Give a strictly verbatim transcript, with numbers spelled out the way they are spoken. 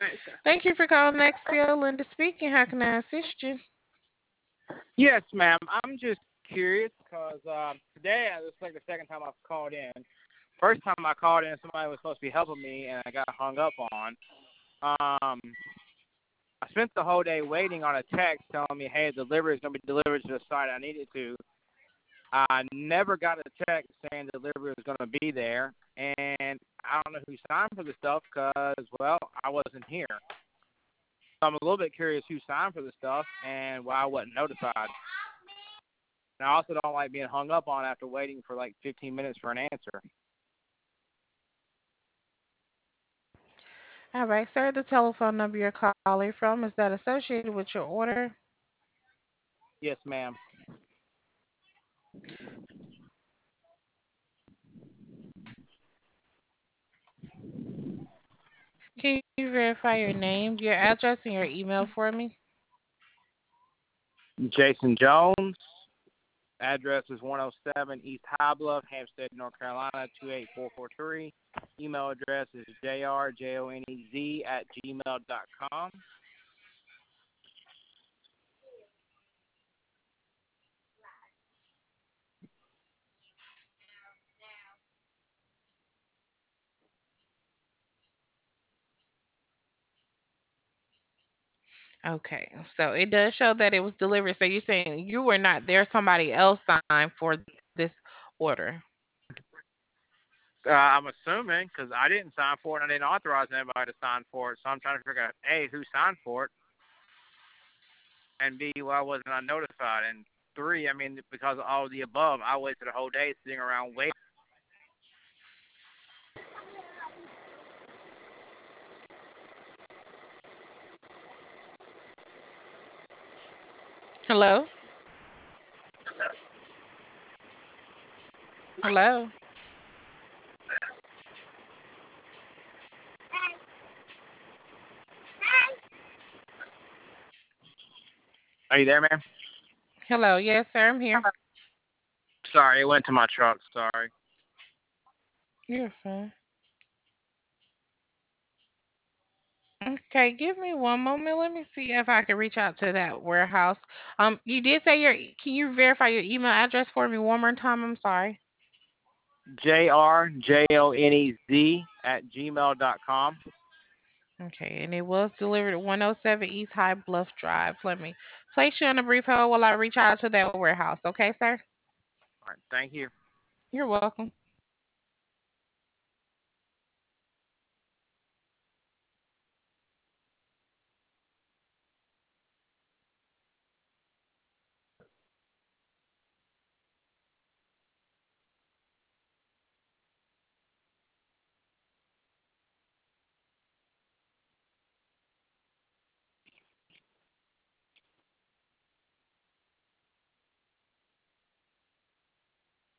Thank you for calling X P O. Linda speaking. How can I assist you? Yes, ma'am. I'm just curious because uh, today this is like the second time I've called in. First time I called in, somebody was supposed to be helping me, and I got hung up on. Um, I spent the whole day waiting on a text telling me, hey, the delivery is going to be delivered to the site I needed to. I never got a text saying the delivery was going to be there, and I don't know who signed for the stuff because, well, I wasn't here. So I'm a little bit curious who signed for the stuff and why I wasn't notified. And I also don't like being hung up on after waiting for like fifteen minutes for an answer. All right, sir. The telephone number you're calling from, is that associated with your order? Yes, ma'am. Can you verify your name, your address, and your email for me? Jason Jones. Address is one oh seven East High Bluff, Hampstead, North Carolina, two eight four four three. Email address is jrjonez at gmail dot com. Okay, so it does show that it was delivered. So you're saying you were not there, somebody else signed for this order. Uh, I'm assuming because I didn't sign for it and I didn't authorize anybody to sign for it. So I'm trying to figure out, A, who signed for it, and B, why wasn't I notified? And three, I mean, because of all of the above, I wasted a whole day sitting around waiting. Hello? Hello? Are you there, man? Hello? Yes, sir, I'm here. Sorry, it went to my truck. Sorry. You're fine. Okay, give me one moment. Let me see if I can reach out to that warehouse. Um, you did say your. Can you verify your email address for me one more time? I'm sorry. J R J O N E Z at gmail dot com. Okay, and it was delivered at one oh seven East High Bluff Drive. Let me place you on a brief hold while I reach out to that warehouse. Okay, sir? All right, thank you. You're welcome.